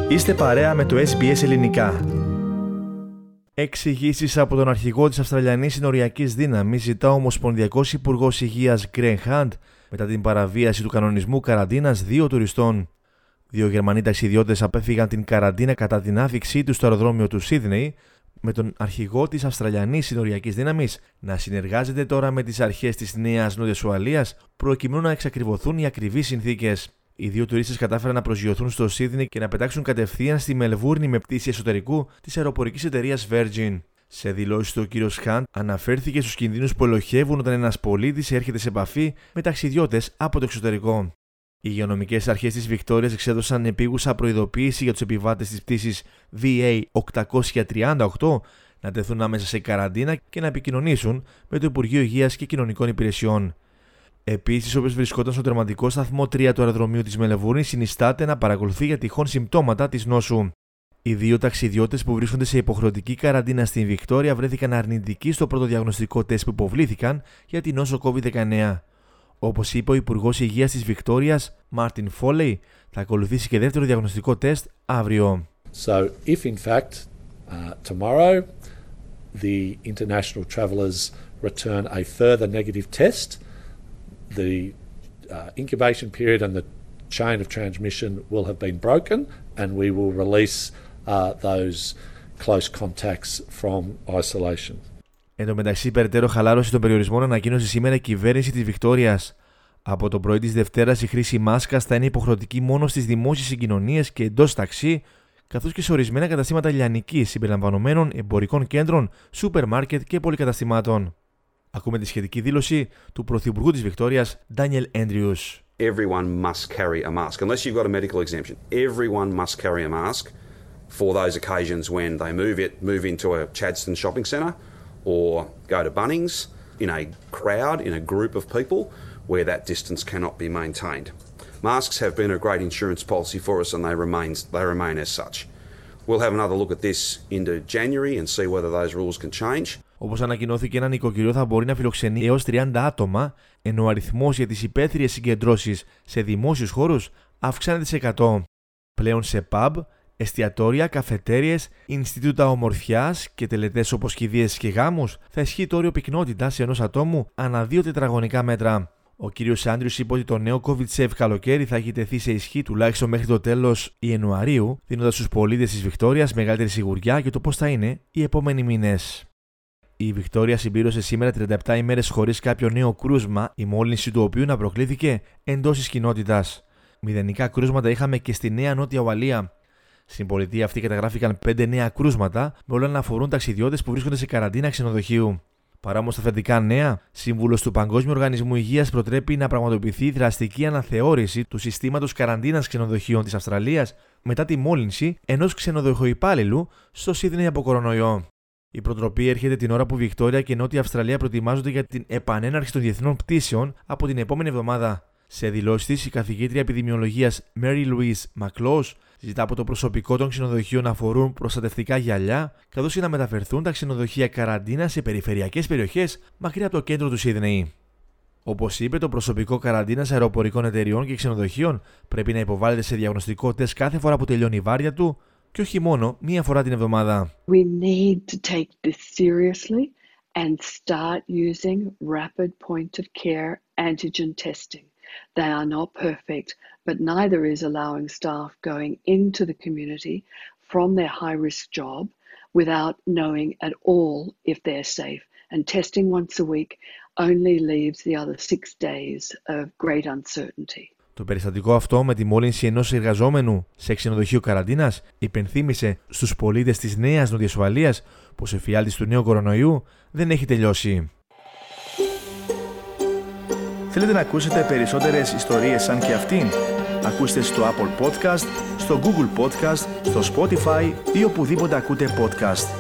Είστε παρέα με το SBS Ελληνικά. Εξηγήσεις από τον αρχηγό της Αυστραλιανής Συνοριακής Δύναμης ζητά ο Ομοσπονδιακός Υπουργός Υγείας Greg Hunt μετά την παραβίαση του κανονισμού καραντίνας 2 τουριστών. 2 Γερμανοί ταξιδιώτες απέφυγαν την καραντίνα κατά την άφιξή τους στο αεροδρόμιο του Σίδνεϊ, με τον αρχηγό της Αυστραλιανής Συνοριακής Δύναμης να συνεργάζεται τώρα με τις αρχές της Νέας Νότιας Ουαλίας προκειμένου να εξακριβωθούν οι ακριβείς συνθήκες. Οι 2 τουρίστες κατάφεραν να προσγειωθούν στο Σίδνεϊ και να πετάξουν κατευθείαν στη Μελβούρνη με πτήση εσωτερικού της αεροπορικής εταιρείας Virgin. Σε δηλώσεις του, ο κ. Χαντ αναφέρθηκε στους κινδύνους που ελοχεύουν όταν ένας πολίτης έρχεται σε επαφή με ταξιδιώτες από το εξωτερικό. Οι υγειονομικές αρχές της Βικτόριας εξέδωσαν επίγουσα προειδοποίηση για τους επιβάτες της πτήσης VA838 να τεθούν άμεσα σε καραντίνα και να επικοινωνήσουν με το Υπουργείο Υγείας και Κοινωνικών Υπηρεσιών. Επίσης, όποιος βρισκόταν στο τερματικό σταθμό 3 του αεροδρομίου της Μελβούρνης συνιστάται να παρακολουθεί για τυχόν συμπτώματα της νόσου. Οι 2 ταξιδιώτες που βρίσκονται σε υποχρεωτική καραντίνα στην Βικτόρια βρέθηκαν αρνητικοί στο πρώτο διαγνωστικό τεστ που υποβλήθηκαν για την νόσο COVID-19. Όπως είπε ο Υπουργός Υγείας της Βικτόριας, Μάρτιν Φόλεϊ, θα ακολουθήσει και δεύτερο διαγνωστικό τεστ αύριο. So, if in fact tomorrow the international travellers return a further negative test, the incubation period and the chain of transmission will have been broken, and we will release those close contacts from isolation. Εν τω μεταξύ, περαιτέρω χαλάρωση των περιορισμών ανακοίνωσε σήμερα η κυβέρνηση της Βικτόριας. Από το πρωί της Δευτέρας η χρήση μάσκας θα είναι υποχρεωτική μόνο στις δημόσιες συγκοινωνίες και εντός ταξί, καθώς και σε ορισμένα καταστήματα λιανικής συμπεριλαμβανομένων εμπορικών κέντρων, σούπερ μάρκετ και πολυκαταστημάτων. Ακούμε τη σχετική δήλωση του Πρωθυπουργού της Βικτόριας, Daniel Andrews. Everyone must carry a mask, unless you've got a medical exemption. Everyone must carry a mask for those occasions when they move into a Chadstone shopping centre or go to Bunnings in a crowd, in a group of people where that distance cannot be maintained. Masks have been a great insurance policy for us and they remain as such. We'll have another look at this into January and see whether those rules can change. Όπως ανακοινώθηκε, ένα νοικοκυριό θα μπορεί να φιλοξενεί έως 30 άτομα, ενώ ο αριθμός για τις υπαίθριες συγκεντρώσεις σε δημόσιους χώρους αυξάνεται σε 100. Πλέον σε pub, εστιατόρια, καφετέριες, Ινστιτούτα ομορφιάς και τελετές όπως κηδείες και γάμους θα ισχύει το όριο πυκνότητας ενός ατόμου ανά 2 τετραγωνικά μέτρα. Ο κ. Άντριους είπε ότι το νέο COVID-safe καλοκαίρι θα έχει τεθεί σε ισχύ τουλάχιστον μέχρι το τέλος Ιανουαρίου, δίνοντας στους πολίτες της Βικτόριας μεγαλύτερη σιγουριά για το πώς θα είναι οι επόμενοι μήνες. Η Βικτόρια συμπλήρωσε σήμερα 37 ημέρες χωρίς κάποιο νέο κρούσμα, η μόλυνση του οποίου να προκλήθηκε εντός της κοινότητας. Μηδενικά κρούσματα είχαμε και στη Νέα Νότια Ουαλία. Στην πολιτεία αυτή καταγράφηκαν 5 νέα κρούσματα, με όλα να αφορούν ταξιδιώτες που βρίσκονται σε καραντίνα ξενοδοχείου. Παρά όμως τα θετικά νέα, σύμβουλος του Παγκόσμιου Οργανισμού Υγείας προτρέπει να πραγματοποιηθεί δραστική αναθεώρηση του συστήματος καραντίνας ξενοδοχείων της Αυστραλίας μετά τη μόλυνση ενός ξενοδοχοϊπάλληλου στο Σίδνεϊ από κορονοϊό. Η προτροπή έρχεται την ώρα που Βικτόρια και Νότια Αυστραλία προετοιμάζονται για την επανέναρξη των διεθνών πτήσεων από την επόμενη εβδομάδα. Σε δηλώσεις της, η καθηγήτρια επιδημιολογίας Mary Louise McLaws ζητά από το προσωπικό των ξενοδοχείων να φορούν προστατευτικά γυαλιά, καθώς και να μεταφερθούν τα ξενοδοχεία καραντίνα σε περιφερειακές περιοχές μακριά από το κέντρο του Σίδνεϊ. Όπως είπε, το προσωπικό καραντίνας αεροπορικών εταιριών και ξενοδοχείων πρέπει να υποβάλλεται σε διαγνωστικό τεστ κάθε φορά που τελειώνει η βάρδια του και όχι μόνο μία φορά την εβδομάδα. We need to take this seriously and start using rapid point of care antigen testing. They are not perfect, but neither is allowing staff going into the community from their high-risk job without knowing at all if they're safe. And testing once a week only leaves the other 6 days of great uncertainty. Το περιστατικό αυτό με τη μόλυνση ενός εργαζόμενου σε ξενοδοχείο καραντίνας υπενθύμησε στους πολίτες της Νέας Νότιας Ουαλίας πως ο εφιάλτης του νέου κορονοϊού δεν έχει τελειώσει. Θέλετε να ακούσετε περισσότερες ιστορίες σαν και αυτήν? Ακούστε στο Apple Podcast, στο Google Podcast, στο Spotify ή οπουδήποτε ακούτε podcast.